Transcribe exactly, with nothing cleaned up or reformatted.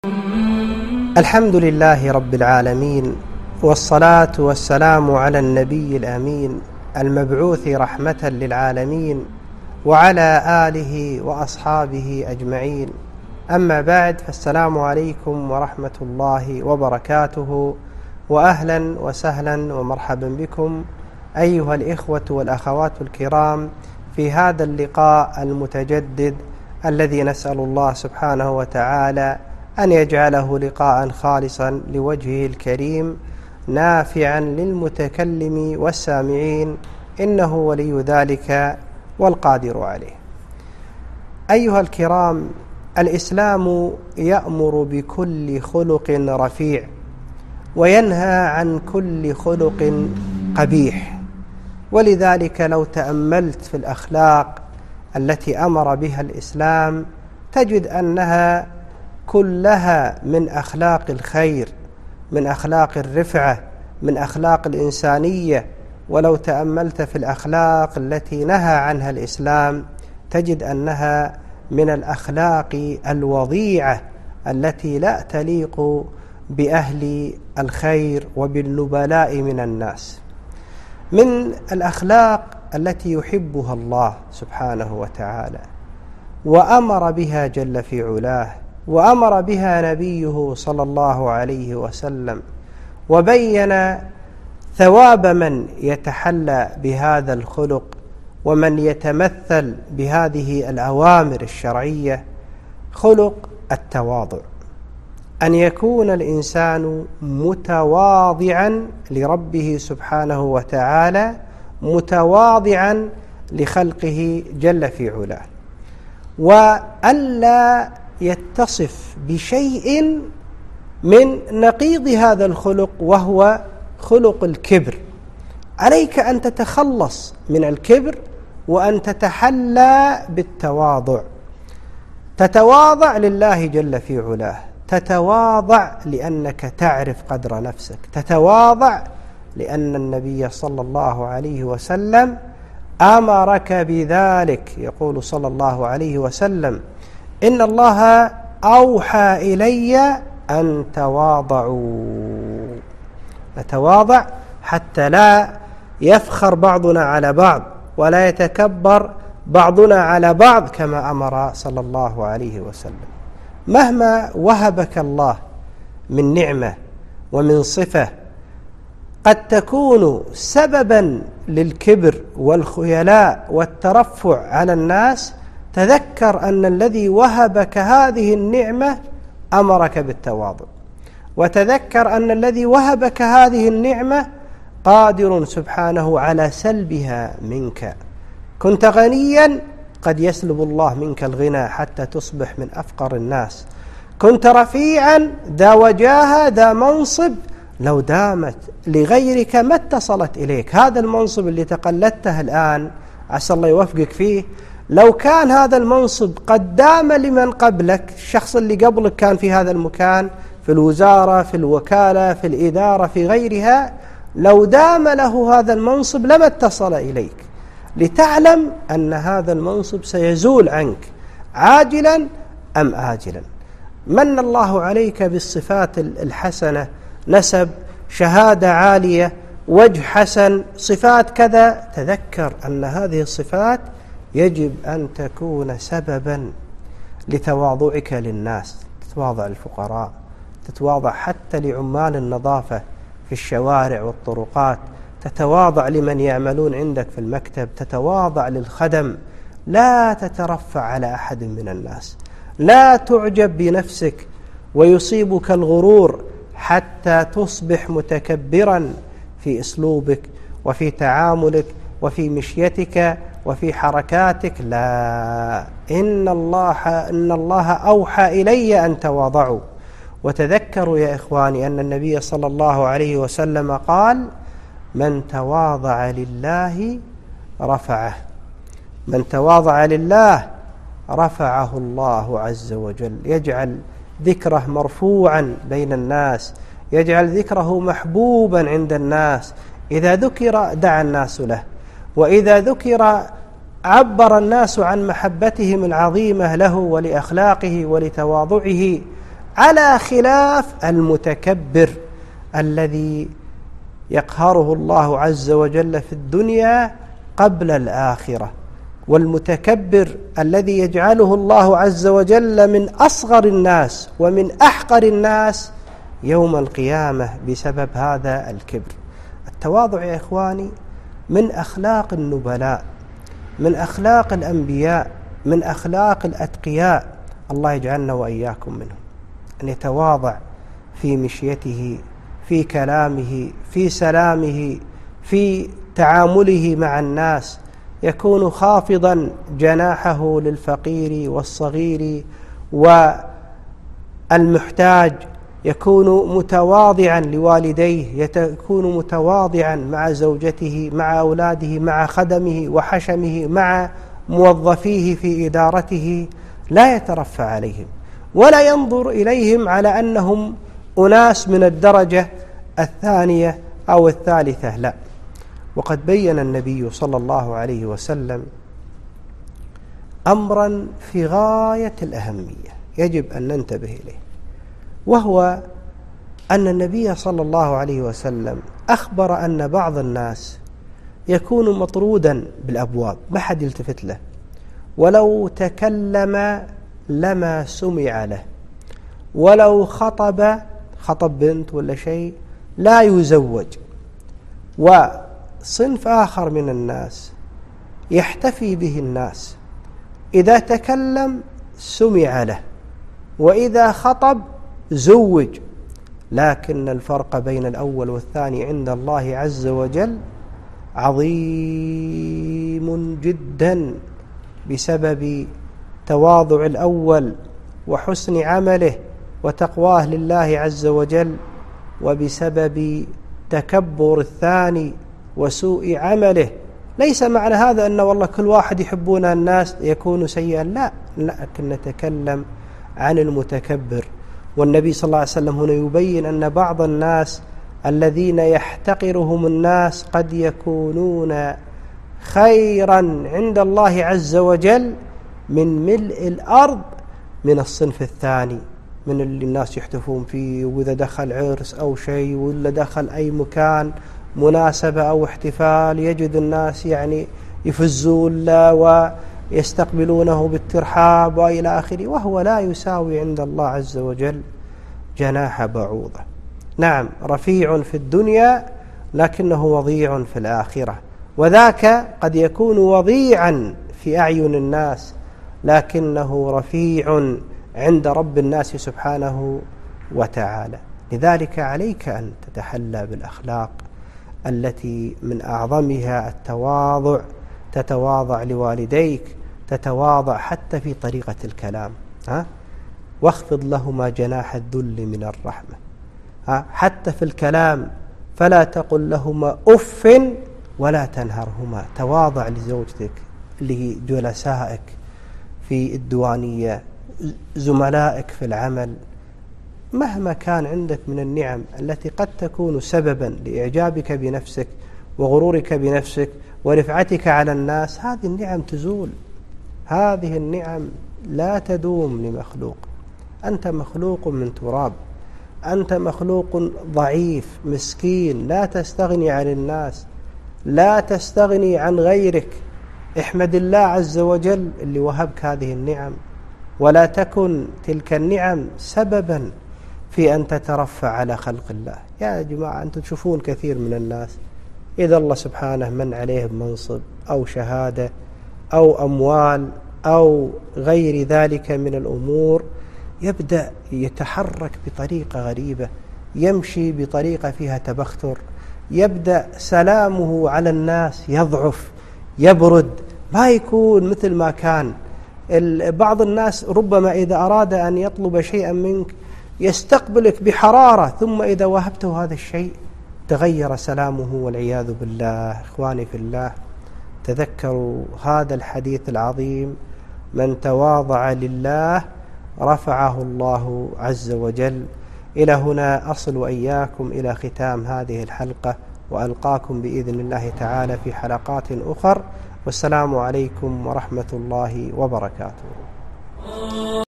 الحمد لله رب العالمين، والصلاة والسلام على النبي الأمين المبعوث رحمة للعالمين وعلى آله وأصحابه أجمعين. أما بعد، فالسلام عليكم ورحمة الله وبركاته، وأهلا وسهلا ومرحبا بكم أيها الإخوة والأخوات الكرام في هذا اللقاء المتجدد الذي نسأل الله سبحانه وتعالى أن يجعله لقاء خالصا لوجهه الكريم نافعا للمتكلم والسامعين، إنه ولي ذلك والقادر عليه. أيها الكرام، الإسلام يأمر بكل خلق رفيع وينهى عن كل خلق قبيح، ولذلك لو تأملت في الأخلاق التي أمر بها الإسلام تجد أنها كلها من أخلاق الخير، من أخلاق الرفعة، من أخلاق الإنسانية. ولو تأملت في الأخلاق التي نهى عنها الإسلام تجد أنها من الأخلاق الوضيعة التي لا تليق بأهل الخير وبالنبلاء من الناس. من الأخلاق التي يحبها الله سبحانه وتعالى وأمر بها جل في علاه، وأمر بها نبيه صلى الله عليه وسلم، وبين ثواب من يتحلى بهذا الخلق ومن يتمثل بهذه الأوامر الشرعية، خلق التواضع. أن يكون الإنسان متواضعا لربه سبحانه وتعالى، متواضعا لخلقه جل في علاه، وألا يتصف بشيء من نقيض هذا الخلق وهو خلق الكبر. عليك أن تتخلص من الكبر وأن تتحلى بالتواضع. تتواضع لله جل في علاه، تتواضع لأنك تعرف قدر نفسك، تتواضع لأن النبي صلى الله عليه وسلم أمرك بذلك. يقول صلى الله عليه وسلم: إن الله أوحى إلي أن تواضعوا. نتواضع حتى لا يفخر بعضنا على بعض ولا يتكبر بعضنا على بعض، كما أمر صلى الله عليه وسلم. مهما وهبك الله من نعمة ومن صفة قد تكون سببا للكبر والخيلاء والترفع على الناس، تذكر أن الذي وهبك هذه النعمة أمرك بالتواضع، وتذكر أن الذي وهبك هذه النعمة قادر سبحانه على سلبها منك. كنت غنيا، قد يسلب الله منك الغنى حتى تصبح من أفقر الناس. كنت رفيعا ذا وجاهة ذا منصب، لو دامت لغيرك ما اتصلت إليك. هذا المنصب اللي تقلدته الآن عسى الله يوفقك فيه، لو كان هذا المنصب قد دام لمن قبلك، الشخص اللي قبلك كان في هذا المكان، في الوزارة، في الوكالة، في الإدارة، في غيرها، لو دام له هذا المنصب لما اتصل إليك، لتعلم أن هذا المنصب سيزول عنك عاجلا أم آجلا. من الله عليك بالصفات الحسنة، نسب، شهادة عالية، وجه حسن، صفات كذا، تذكر أن هذه الصفات يجب أن تكون سببا لتواضعك للناس. تتواضع للفقراء، تتواضع حتى لعمال النظافة في الشوارع والطرقات، تتواضع لمن يعملون عندك في المكتب، تتواضع للخدم. لا تترفع على أحد من الناس، لا تعجب بنفسك ويصيبك الغرور حتى تصبح متكبرا في أسلوبك وفي تعاملك وفي مشيتك وفي حركاتك. لا، إن الله إن الله أوحى إلي أن تواضعوا. وتذكروا يا إخواني أن النبي صلى الله عليه وسلم قال: من تواضع لله رفعه. من تواضع لله رفعه الله عز وجل، يجعل ذكره مرفوعا بين الناس، يجعل ذكره محبوبا عند الناس. إذا ذكر دعا الناس له، وإذا ذكر عبر الناس عن محبتهم العظيمة له ولأخلاقه ولتواضعه. على خلاف المتكبر الذي يقهره الله عز وجل في الدنيا قبل الآخرة، والمتكبر الذي يجعله الله عز وجل من أصغر الناس ومن أحقر الناس يوم القيامة بسبب هذا الكبر. التواضع يا إخواني من أخلاق النبلاء، من أخلاق الأنبياء، من أخلاق الأتقياء، الله يجعلنا وإياكم منهم. أن يتواضع في مشيته، في كلامه، في سلامه، في تعامله مع الناس، يكون خافضا جناحه للفقير والصغير والمحتاج، يكون متواضعا لوالديه، يكون متواضعا مع زوجته، مع أولاده، مع خدمه وحشمه، مع موظفيه في إدارته، لا يترفع عليهم ولا ينظر إليهم على أنهم أناس من الدرجة الثانية أو الثالثة، لا. وقد بين النبي صلى الله عليه وسلم أمرا في غاية الأهمية يجب أن ننتبه إليه، وهو أن النبي صلى الله عليه وسلم أخبر أن بعض الناس يكون مطرودا بالأبواب، ما حد يلتفت له، ولو تكلم لما سمع له، ولو خطب خطب بنت ولا شيء لا يزوج. وصنف آخر من الناس يحتفي به الناس، إذا تكلم سمع له، وإذا خطب زوج. لكن الفرق بين الأول والثاني عند الله عز وجل عظيم جدا بسبب تواضع الأول وحسن عمله وتقواه لله عز وجل، وبسبب تكبر الثاني وسوء عمله. ليس معنى هذا أن والله كل واحد يحبون الناس يكون سيئا، لا، لكن نتكلم عن المتكبر. والنبي صلى الله عليه وسلم هنا يبين أن بعض الناس الذين يحتقرهم الناس قد يكونون خيرا عند الله عز وجل من ملء الأرض من الصنف الثاني، من اللي الناس يحتفون فيه، وإذا دخل عرس أو شيء ولا دخل أي مكان مناسبة أو احتفال يجد الناس يعني يفزون له ويستقبلونه بالترحاب وإلى آخره، وهو لا يساوي عند الله عز وجل جناح بعوضة. نعم رفيع في الدنيا لكنه وضيع في الآخرة، وذاك قد يكون وضيعا في أعين الناس لكنه رفيع عند رب الناس سبحانه وتعالى. لذلك عليك أن تتحلى بالأخلاق التي من أعظمها التواضع، تتواضع لوالديك، تتواضع حتى في طريقة الكلام، ها؟ واخفض لهما جناح الذل من الرحمة، ها؟ حتى في الكلام فلا تقل لهما أف ولا تنهرهما. تواضع لزوجتك، لجلسائك في الديوانية، زملائك في العمل، مهما كان عندك من النعم التي قد تكون سببا لإعجابك بنفسك وغرورك بنفسك ورفعتك على الناس، هذه النعم تزول، هذه النعم لا تدوم لمخلوق. أنت مخلوق من تراب، أنت مخلوق ضعيف مسكين، لا تستغني عن الناس، لا تستغني عن غيرك. احمد الله عز وجل اللي وهبك هذه النعم، ولا تكن تلك النعم سببا في أن تترفع على خلق الله. يا جماعة أنتم تشوفون كثير من الناس إذا الله سبحانه من عليه بمنصب أو شهادة أو أموال أو غير ذلك من الأمور يبدأ يتحرك بطريقة غريبة، يمشي بطريقة فيها تبختر، يبدأ سلامه على الناس يضعف، يبرد، ما يكون مثل ما كان. بعض الناس ربما إذا أراد أن يطلب شيئا منك يستقبلك بحرارة، ثم إذا وهبته هذا الشيء تغير سلامه والعياذ بالله. إخواني في الله، تذكروا هذا الحديث العظيم: من تواضع لله رفعه الله عز وجل. إلى هنا أصل وإياكم إلى ختام هذه الحلقة، وألقاكم بإذن الله تعالى في حلقات أخر، والسلام عليكم ورحمة الله وبركاته.